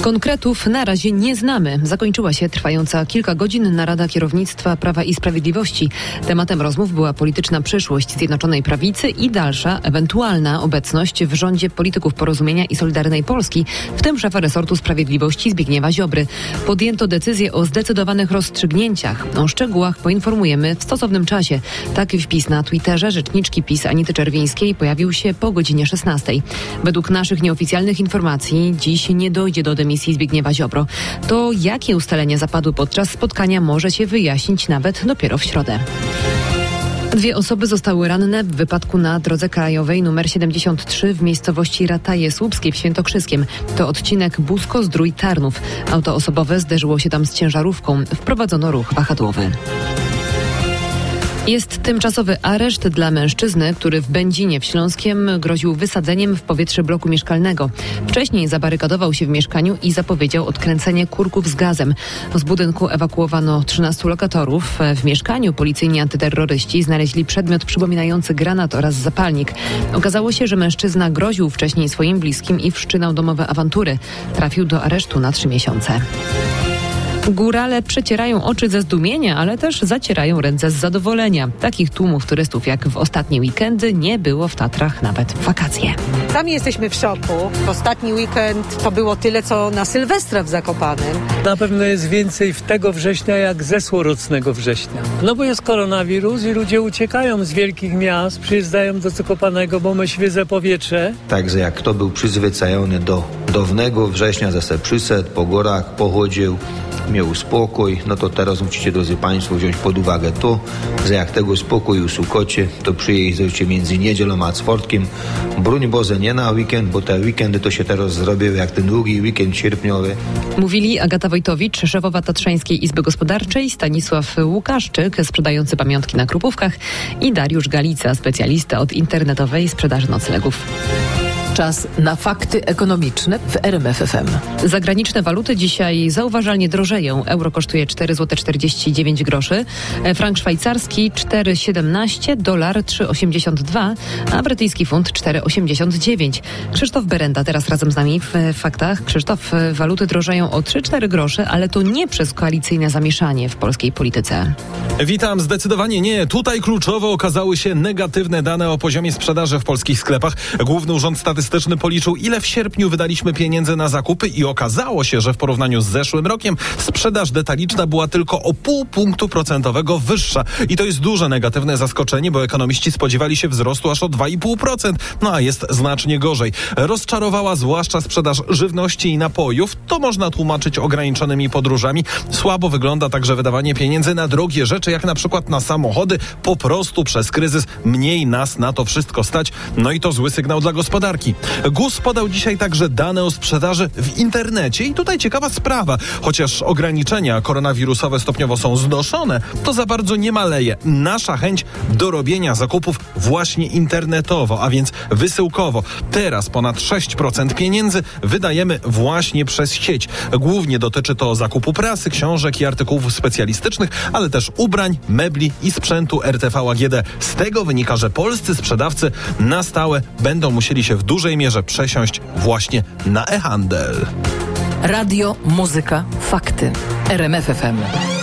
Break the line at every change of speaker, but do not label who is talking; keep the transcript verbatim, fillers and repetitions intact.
Konkretów na razie nie znamy. Zakończyła się trwająca kilka godzin narada kierownictwa Prawa i Sprawiedliwości. Tematem rozmów była polityczna przyszłość Zjednoczonej Prawicy i dalsza, ewentualna obecność w rządzie polityków Porozumienia i Solidarnej Polski, w tym szefa resortu sprawiedliwości Zbigniewa Ziobry. Podjęto decyzję o zdecydowanych rozstrzygnięciach. O szczegółach poinformujemy w stosownym czasie. Taki wpis na Twitterze rzeczniczki PiS Anity Czerwińskiej pojawił się po godzinie szesnastej. Według naszych nieoficjalnych informacji dziś nie dojdzie do dymisji Zbigniewa Ziobro. To jakie ustalenia zapadły podczas spotkania może się wyjaśnić nawet dopiero w środę. Dwie osoby zostały ranne w wypadku na drodze krajowej nr siedemdziesiąt trzy w miejscowości Rataje Słupskie w Świętokrzyskiem. To odcinek Busko-Zdrój-Tarnów. Auto osobowe zderzyło się tam z ciężarówką. Wprowadzono ruch wahadłowy. Jest tymczasowy areszt dla mężczyzny, który w Będzinie w Śląskiem groził wysadzeniem w powietrze bloku mieszkalnego. Wcześniej zabarykadował się w mieszkaniu i zapowiedział odkręcenie kurków z gazem. Z budynku ewakuowano trzynastu lokatorów. W mieszkaniu policyjni antyterroryści znaleźli przedmiot przypominający granat oraz zapalnik. Okazało się, że mężczyzna groził wcześniej swoim bliskim i wszczynał domowe awantury. Trafił do aresztu na trzy miesiące. Górale przecierają oczy ze zdumienia, ale też zacierają ręce z zadowolenia. Takich tłumów turystów jak w ostatnie weekendy nie było w Tatrach nawet w wakacje.
Sami jesteśmy w szoku. W ostatni weekend to było tyle, co na Sylwestra w Zakopanem.
Na pewno jest więcej w tego września jak zeszłorocznego września. No bo jest koronawirus i ludzie uciekają z wielkich miast, przyjeżdżają do Zakopanego, bo ma świeże powietrze.
Także jak kto był przyzwyczajony do dawnego września, zase przyszedł, po górach pochodził, miał spokój, no to teraz musicie, drodzy Państwo, wziąć pod uwagę to, że jak tego spokoju szukacie, to przyjeżdżajcie między niedzielą a czwartkiem. Broń Boże, nie na weekend, bo te weekendy to się teraz zrobiły jak ten długi weekend sierpniowy.
Mówili Agata Wojtowicz, szefowa Tatrzańskiej Izby Gospodarczej, Stanisław Łukaszczyk, sprzedający pamiątki na Krupówkach i Dariusz Galica, specjalista od internetowej sprzedaży noclegów.
Czas na fakty ekonomiczne w R M F F M.
Zagraniczne waluty dzisiaj zauważalnie drożeją. Euro kosztuje cztery złote czterdzieści dziewięć groszy, frank szwajcarski cztery siedemnaście, dolar trzy osiemdziesiąt dwa, a brytyjski funt cztery osiemdziesiąt dziewięć. Krzysztof Berenda teraz razem z nami w faktach. Krzysztof, waluty drożeją o trzy cztery grosze, ale to nie przez koalicyjne zamieszanie w polskiej polityce.
Witam, zdecydowanie nie. Tutaj kluczowo okazały się negatywne dane o poziomie sprzedaży w polskich sklepach. Główny Urząd Statystyczny policzył, ile w sierpniu wydaliśmy pieniędzy na zakupy i okazało się, że w porównaniu z zeszłym rokiem sprzedaż detaliczna była tylko o pół punktu procentowego wyższa. I to jest duże negatywne zaskoczenie, bo ekonomiści spodziewali się wzrostu aż o dwa i pół procent. No a jest znacznie gorzej. Rozczarowała zwłaszcza sprzedaż żywności i napojów. To można tłumaczyć ograniczonymi podróżami. Słabo wygląda także wydawanie pieniędzy na drogie rzeczy, jak na przykład na samochody. Po prostu przez kryzys mniej nas na to wszystko stać. No i to zły sygnał dla gospodarki. G U S podał dzisiaj także dane o sprzedaży w internecie i tutaj ciekawa sprawa. Chociaż ograniczenia koronawirusowe stopniowo są znoszone, to za bardzo nie maleje nasza chęć do robienia zakupów właśnie internetowo, a więc wysyłkowo. Teraz ponad sześć procent pieniędzy wydajemy właśnie przez sieć. Głównie dotyczy to zakupu prasy, książek i artykułów specjalistycznych, ale też ubrań, mebli i sprzętu R T V A G D. Z tego wynika, że polscy sprzedawcy na stałe będą musieli się w dużej mierze przesiąść właśnie na e-handel.
Radio, muzyka, fakty. R M F F M.